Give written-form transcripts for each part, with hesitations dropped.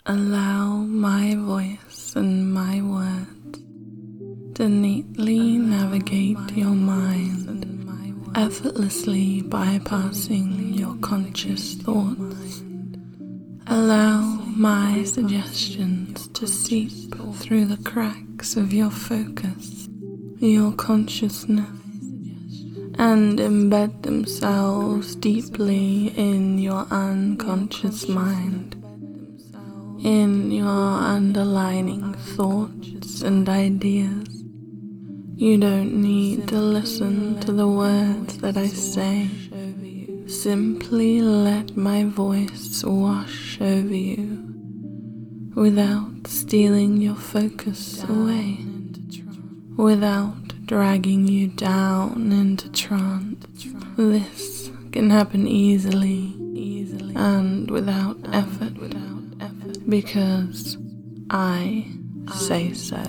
Allow my voice and my words to neatly navigate your mind, effortlessly bypassing your conscious thoughts. Allow my suggestions to seep through the cracks of your focus, your consciousness, and embed themselves deeply in your unconscious mind, in your underlying thoughts and ideas. You don't need to listen to the words that I say. Simply let my voice wash over you without stealing your focus away, without dragging you down into trance. This can happen easily and without effort, because I say so.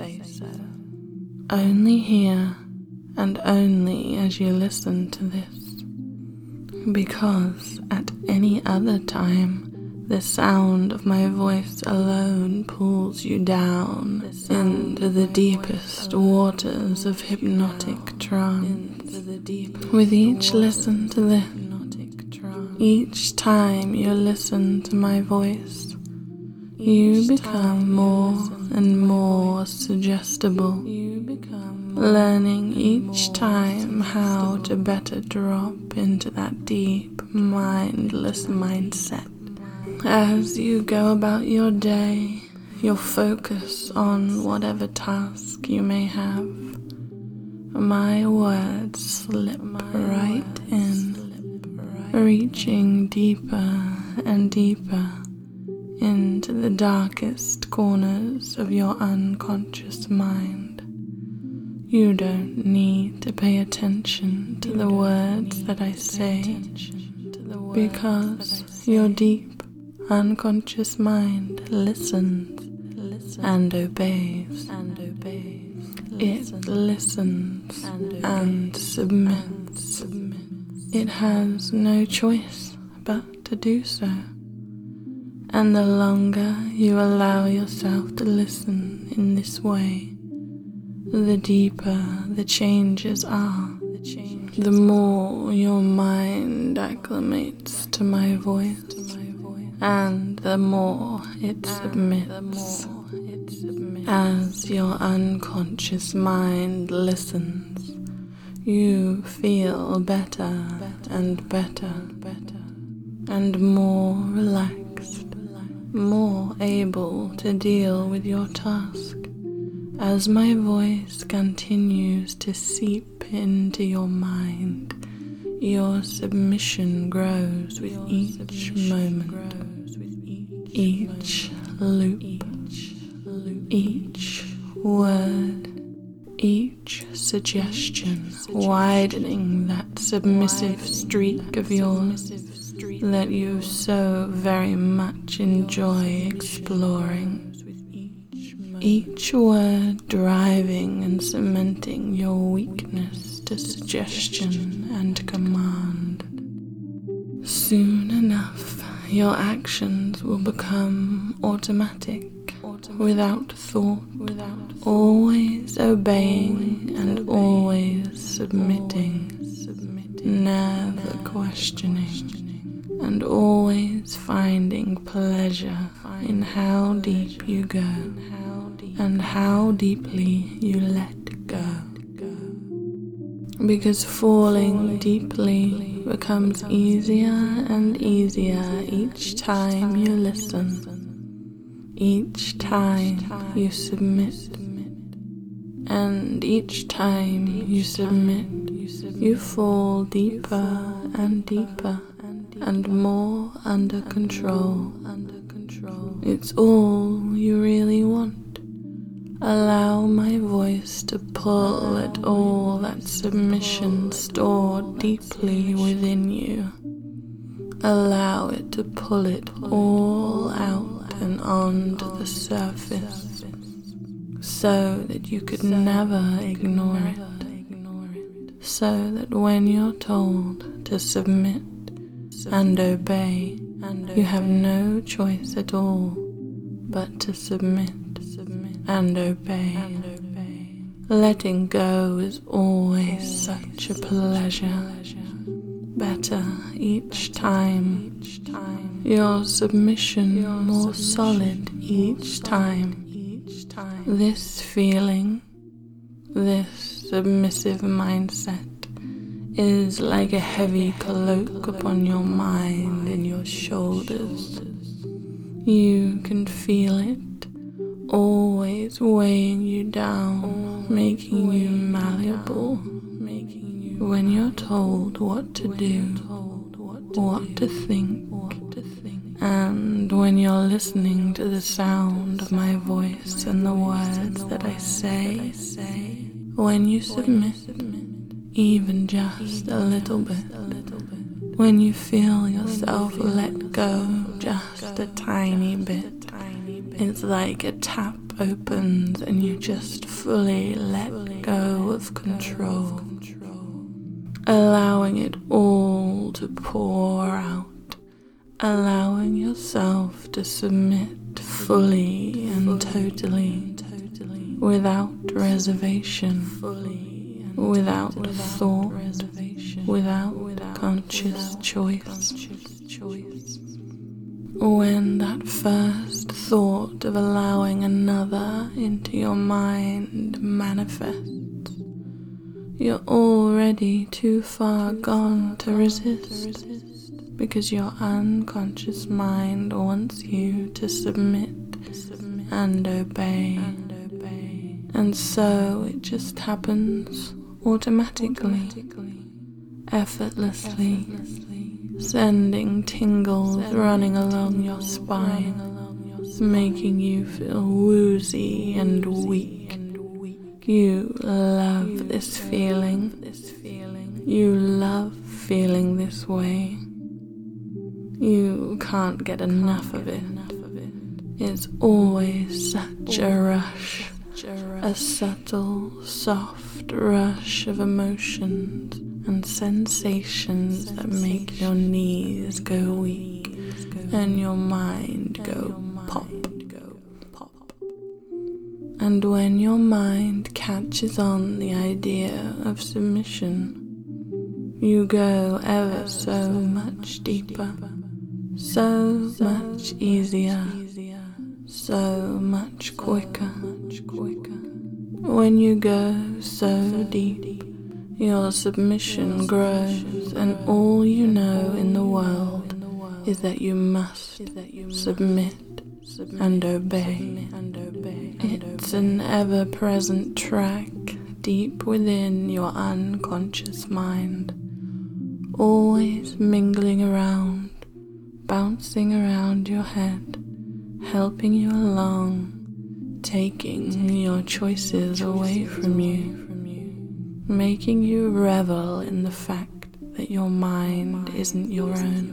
Only here and only as you listen to this, because at any other time the sound of my voice alone pulls you down into the deepest waters of hypnotic trance. With each listen to this, each time you listen to my voice, you become more and more suggestible, learning each time how to better drop into that deep, mindless mindset. As you go about your day, you'll focus on whatever task you may have. My words slip right in, reaching deeper and deeper into the darkest corners of your unconscious mind. You don't need to pay attention to the words that I say, because your deep unconscious mind listens and obeys. It listens and submits. It has no choice but to do so. And the longer you allow yourself to listen in this way, the deeper the changes are, the more your mind acclimates to my voice, and the more it submits. As your unconscious mind listens, you feel better and better, and more relaxed, more able to deal with your task. As my voice continues to seep into your mind, your submission grows with each moment, each loop, each word, each suggestion, widening that submissive streak of yours that you so very much enjoy exploring. Each word driving and cementing your weakness to suggestion and command. Soon enough, your actions will become automatic, without thought, always obeying and always submitting, never questioning, and always finding pleasure in how deep you go and how deeply you let go. Because falling deeply becomes easier and easier each time you listen, each time you submit, and each time you submit, you fall deeper and deeper and more under control. It's all you really want. Allow my voice to pull at all that submission stored deeply within you. Allow it to pull it all out and onto the surface, so that you could never ignore it, so that when you're told to submit and obey, you have no choice at all, but to submit and obey. Letting go is always such a pleasure. Better each time. Your submission more solid each time. This feeling, this submissive mindset is like a heavy cloak upon your mind and your shoulders. You can feel it, always weighing you down, making you malleable. When you're told what to do, what to think, and when you're listening to the sound of my voice and the words that I say, when you submit, even just a little bit, when you feel yourself let go just a tiny bit, it's like a tap opens and you just fully let go of control, allowing it all to pour out, allowing yourself to submit fully and totally, without reservation, without thought, without conscious choice. When that first thought of allowing another into your mind manifests, you're already too far gone to resist, because your unconscious mind wants you to submit and obey. And so it just happens automatically, effortlessly, sending tingles running along your spine, making you feel woozy and weak. You love this feeling. You love feeling this way. You can't get enough of it. It's always such a rush, a subtle, soft rush of emotions and sensations that make your knees go weak and your mind go pop. And when your mind catches on the idea of submission, you go ever so much deeper, so much easier, so much quicker. When you go so deep, your submission grows, and all you know in the world is that you must submit and obey. It's an ever-present track deep within your unconscious mind, always mingling around, bouncing around your head, helping you along, taking your choices away from you, making you revel in the fact that your mind isn't your own.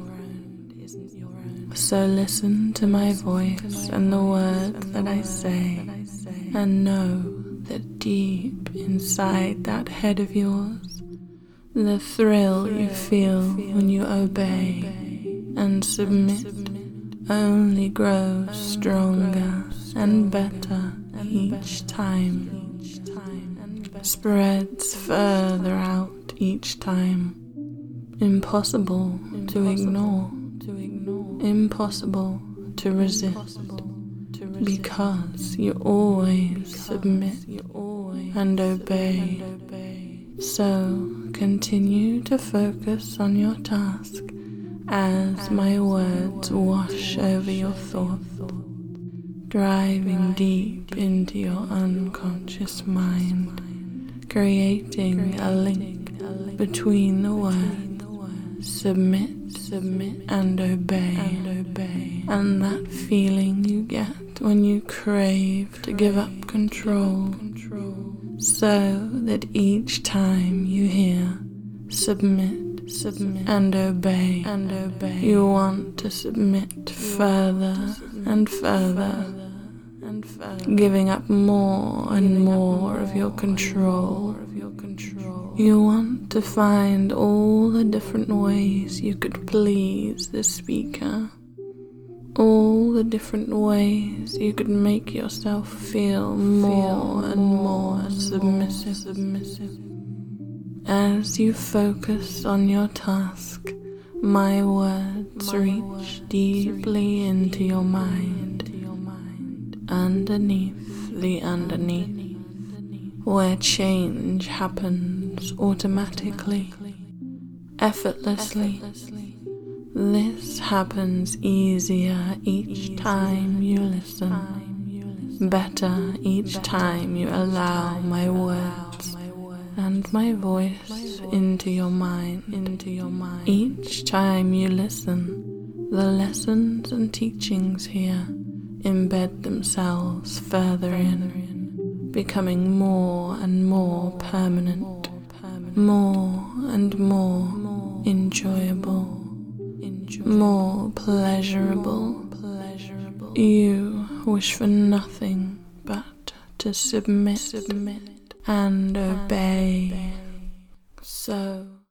So listen to my voice and the words that I say, and know that deep inside that head of yours, the thrill you feel when you obey and submit only grows stronger and better each time, spreads further out each time, impossible to ignore, impossible to resist, because you always submit and obey. So continue to focus on your task as my words wash over your thoughts, driving deep into your unconscious mind, creating a link between the words submit and obey, and that feeling you get when you crave to give up control, so that each time you hear submit and obey, you want to submit further and further, giving up more and more of your control. You want to find all the different ways you could please the speaker, all the different ways you could make yourself feel more and more submissive. As you focus on your task, my words reach deeply into your mind, underneath the underneath, where change happens automatically, effortlessly. This happens easier each time you listen, better each time you allow my words and my voice into your mind. Each time you listen, the lessons and teachings here embed themselves further in, becoming more and more permanent, more and more enjoyable, more pleasurable. You wish for nothing but to submit and obey. So